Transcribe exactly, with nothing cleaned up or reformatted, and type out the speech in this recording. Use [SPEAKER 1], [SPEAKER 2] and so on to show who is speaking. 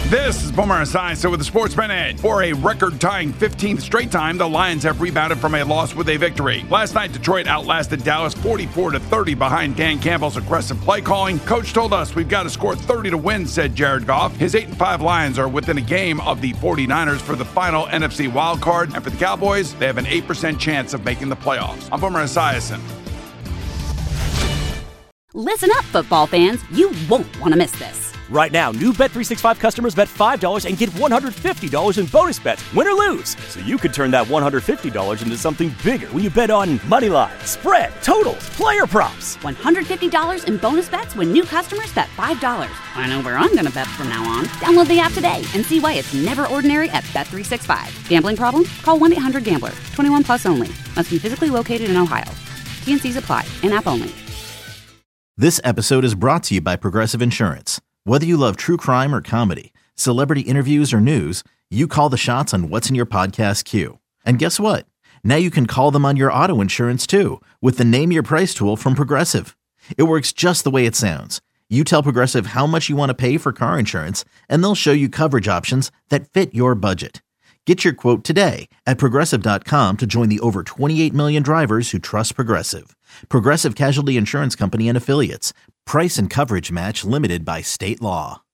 [SPEAKER 1] This is Boomer Esiason with the Sports Minute. For a record-tying fifteenth straight time, the Lions have rebounded from a loss with a victory. Last night, Detroit outlasted Dallas forty-four to thirty behind Dan Campbell's aggressive play calling. Coach told us we've got to score thirty to win, said Jared Goff. His eight and five Lions are within a game of the forty-niners for the final N F C wildcard. And for the Cowboys, they have an eight percent chance of making the playoffs. I'm Boomer Esiason.
[SPEAKER 2] Listen up, football fans. You won't want to miss this.
[SPEAKER 3] Right now, new Bet three sixty-five customers bet five dollars and get one hundred fifty dollars in bonus bets, win or lose. So you could turn that one hundred fifty dollars into something bigger when you bet on money line, spread, totals, player props.
[SPEAKER 2] one hundred fifty dollars in bonus bets when new customers bet five dollars. I know where I'm going to bet from now on. Download the app today and see why it's never ordinary at Bet three sixty-five. Gambling problem? Call one eight hundred gambler. twenty-one plus only. Must be physically located in Ohio. T N Cs apply. In-app only.
[SPEAKER 4] This episode is brought to you by Progressive Insurance. Whether you love true crime or comedy, celebrity interviews or news, you call the shots on what's in your podcast queue. And guess what? Now you can call them on your auto insurance too with the Name Your Price tool from Progressive. It works just the way it sounds. You tell Progressive how much you want to pay for car insurance, and they'll show you coverage options that fit your budget. Get your quote today at Progressive dot com to join the over twenty-eight million drivers who trust Progressive. Progressive Casualty Insurance Company and Affiliates. Price and coverage match limited by state law.